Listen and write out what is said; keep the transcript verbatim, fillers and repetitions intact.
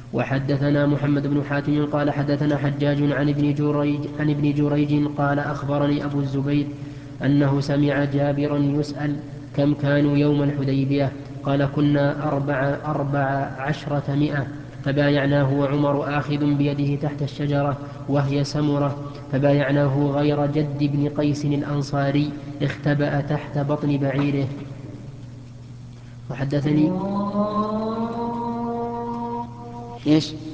وحدثنا محمد بن حاتم قال حدثنا حجاج عن ابن جريج, عن ابن جريج قال أخبرني أبو الزبير أنه سمع جابرا يسأل كم كانوا يوم الحديبية؟ قال كنا أربع, أربع عشرة مئة، فبايعناه وعمر آخذ بيده تحت الشجرة وهي سمرة، فبايعناه غير جد بن قيس الأنصاري اختبأ تحت بطن بعيره. وحدثني إيش؟